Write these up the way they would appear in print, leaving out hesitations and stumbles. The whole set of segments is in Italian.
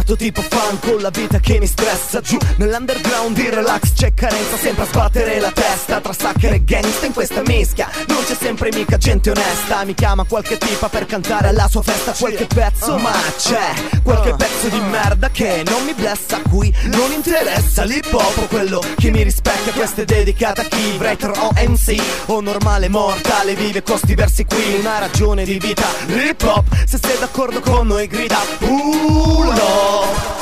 Parto tipo fan con la vita che mi stressa. Giù nell'underground di relax c'è carenza, sempre a sbattere la testa tra sucker e gangsta in questa mischia. Non c'è sempre mica gente onesta. Mi chiama qualche tipa per cantare alla sua festa qualche pezzo, ma c'è qualche pezzo di merda che non mi blessa, a cui non interessa l'hip hop, quello che mi rispecchia. Questa è dedicata a chi, writer o MC o normale mortale, vive questi versi qui. Una ragione di vita, l'hip hop, se sei d'accordo con noi grida no.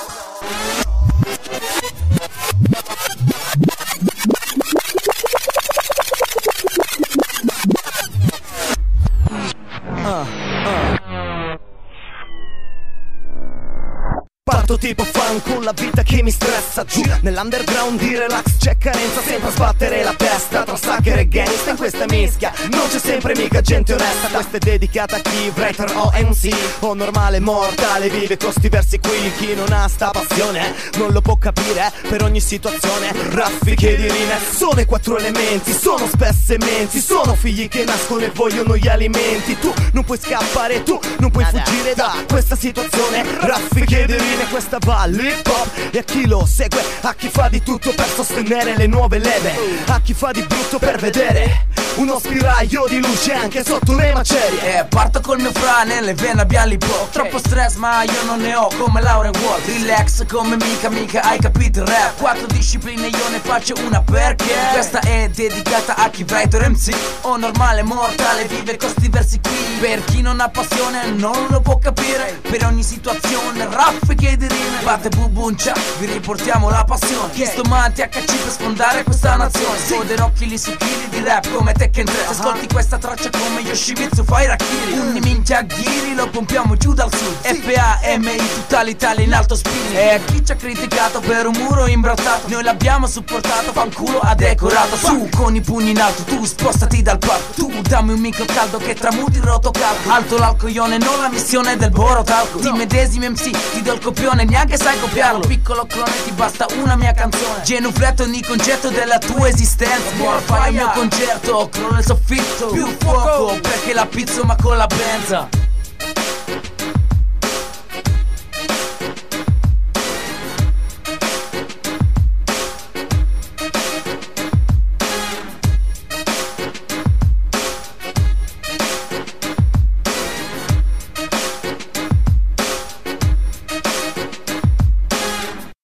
Parto tipo fan con la vita che mi stressa. Giù nell'underground di relax c'è carenza, sempre a sbattere la testa tra sucker e gangsta in questa mischia. Non c'è sempre mica gente onesta. Questa è dedicata a chi, writer o MC o normale mortale, vive con sti versi qui. Chi non ha sta passione non lo può capire. Per ogni situazione raffiche di rime. Sono i quattro elementi, sono spesse menti, sono figli che nascono e vogliono gli alimenti. Tu non puoi scappare, tu non puoi fuggire da questa situazione. Raffiche di rime, questa va l'hip hop. E a chi lo segue, a chi fa di tutto per sostenere le nuove leve, a chi fa di brutto per vedere uno spiraglio di luce anche sotto le macerie. Parto col mio fra, nelle vene abbiamo l'hip hop. Troppo stress ma io non ne ho come Lauren Ward. Relax come mica hai capito il rap. Quattro discipline io ne faccio una perché questa è dedicata a chi writer MC o normale mortale, vive con sti versi qui. Per chi non ha passione non lo può capire. Per ogni situazione raffiche di rime, batte bubuncia, vi riportiamo la passione. Chi stomanti HC per sfondare questa nazione. Sfoderò chili su chili di rap come Tekken 3. Se ascolti questa traccia come Yoshimitsu fai Rakiri. Un minchia ghiri lo pompiamo giù dal sud. FAMI tutta l'Italia in alto spinning. E a chi ci ha criticato per un muro imbrattato, noi l'abbiamo supportato, fanculo ha decorato. Su con i pugni in alto, tu spostati dal palco. Tu dammi un micro caldo che tramuti il rotocalco. Alto l'alcoione, non la missione del borotalco. Ti medesimi MC, ti do il copione, neanche sai copiarlo. Piccolo clone, ti basta una mia canzone. Genufletto ogni concetto della tua esistenza. Fai il mio concerto, crollo il soffitto. Più fuoco, perché la pizzo ma con la benza.